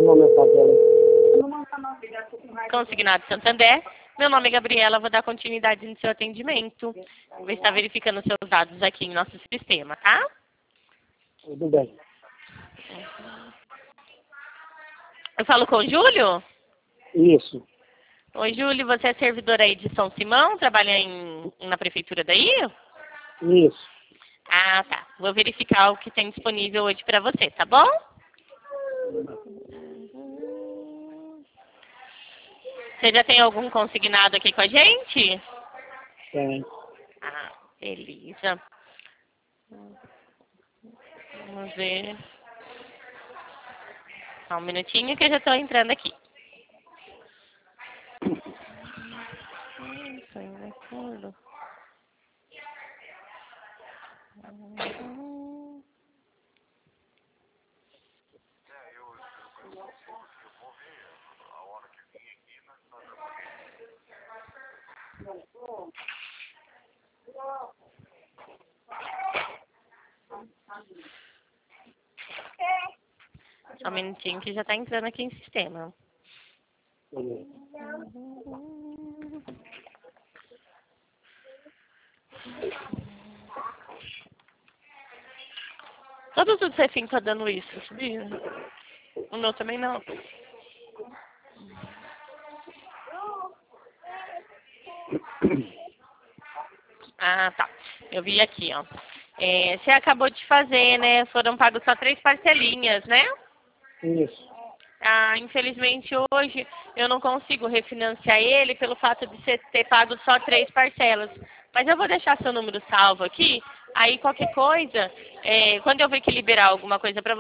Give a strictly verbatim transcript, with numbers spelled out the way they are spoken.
uma mensagem dela. Consignado Santander. Meu nome é Gabriela, vou dar continuidade no seu atendimento. Vou estar verificando os seus dados aqui em nosso sistema, tá? Tudo bem. Eu falo com o Júlio? Isso. Oi, Júlio, você é servidor aí de São Simão? Trabalha em, na prefeitura daí? Isso. Ah, tá. Vou verificar o que tem disponível hoje para você, tá bom? Você já tem algum consignado aqui com a gente? Tem. Ah, beleza. Vamos ver. Só um minutinho que eu já estou entrando aqui. Só um minutinho que já está entrando aqui em sistema. Todos os Cefim tá dando isso, sabia? O meu também não. Ah, tá. Eu vi aqui, ó. É, você acabou de fazer, né? Foram pagos só três parcelinhas, né? Isso. Ah, infelizmente hoje eu não consigo refinanciar ele pelo fato de você ter pago só três parcelas. Mas eu vou deixar seu número salvo aqui. Aí qualquer coisa, é, quando eu ver que liberar alguma coisa para